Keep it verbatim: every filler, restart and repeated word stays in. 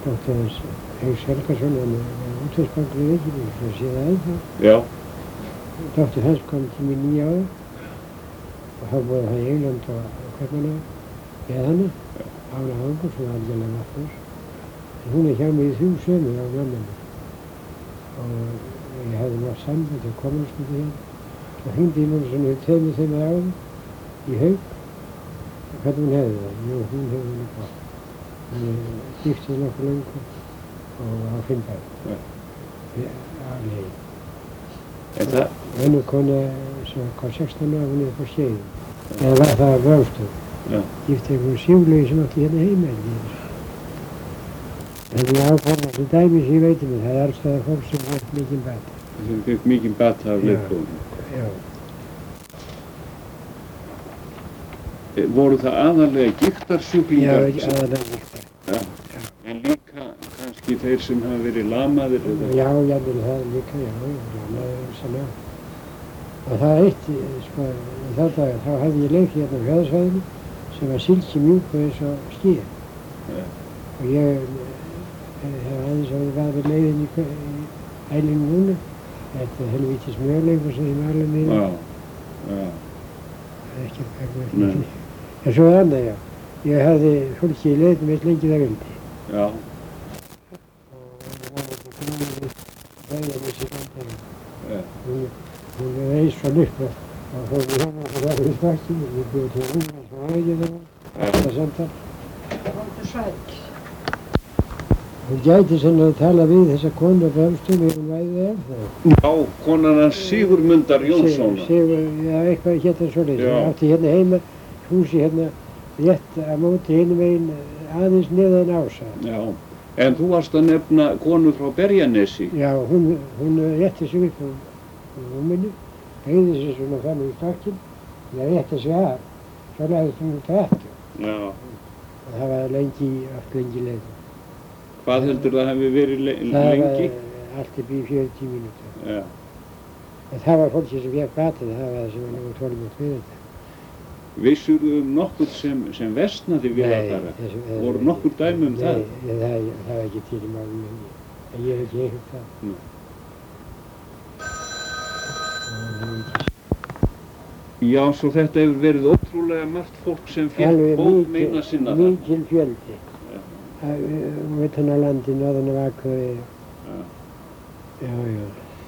dóttir hans Hauks Helgason, hann er útvegsbankur í Reykjavík, svo sé það ennþá. Já. Dóttir hans kom til mér nýja ára og þá búið það í England og Kaupmannahöfn með hana, Ána Hangur, sem var algjörlega vatnlaus. En hún er hjá mig í þrjú sömur á mammunni og ég hafði nátt samband og komast með því hérna. Svo hringdi ég mér svona tveimur þeimur árum í Hauk og hvernig hún hefði það. Jú, hún hefði það gott. Hún er giftið nokkuð löngu og á fimm börn. Alveg. En það? Önnur kona sem var sextán ára, hún er upp á Skeiðum. Eða var það á Brjánstöð. Já. Giftið einhverjum Sigurlaugi sem átti hérna heima held ég. En ég ákvarða þessi dæmi sem ég veit um það er alls staðar fólk sem fekk mikinn bata. Sem fekk mikinn bata af leikbóðum. Já. Voru það aðalega gigtarsjúklingar? Já, aðalega gigtar. Já. Já. En líka kannski þeir sem hafa verið lamaðir? Eða? Já, jafnvel það líka, já, lamaðir sannlega. Og það er eitt, sko, í þá daga, þá hafði ég leik hérna á Fjarðarsvæðinu sem var silkimjúk og eins og skýr. Ja. Og ég hef aðeins að það var leiðin í, í hælinu núna. Þetta er helvítis mjöleikur sem ég mæla með. Já, já. Það er ekki að gagna ekki. En svo er annað, já. Ég hafði fólki í leiðinum eitt lengi það vildi. Já. Og það var þetta grunni ræðarleysi bandari. Ja. Hún, hún er eins og upp og þá fór við hérna og það var í spakkinu. Ég búið til að rúna svo aðeins það var. Þetta samtal. Komdu sæl. Hún gæti svona að tala við þessa konu á Brjánstöðum ef hún væði ef það. Já, konan hans Sigurmundar Jónssonar. Sigur, já, eitthvað hérna svoleiðis. Já. Hún átti hérna heima, húsi hérna rétt á móti hinum megin aðeins neðan Ása. Já, en þú varst að nefna konu frá Berjanesi. Já, hún, hún rétti sig upp úr rúminu, beygði sig svona fram í stakkinn, það rétti sig af, svo lagðist hún út aftur. Já. Og það var lengi, allt lengi leið. Hvað heldur það hefði verið le það lengi? Það var allt upp í fjörutíu mínútur. Já. En það var fólki sem fekk batið, það var það sem var nú tólmjótt við þetta. Vissur þú um nokkur sem, sem versnaði við þetta? Voru nokkur dæmi um nei, það? Nei, það, það var ekki til í málum, en ég hef ekki heyrt það. Nei. Já, svo þetta hefur verið ótrúlega margt fólk sem fékk bóðmeina sinna þarna. Mikil fjöldi. Utan á landi, norðan af Akureyri. Já. Já, já.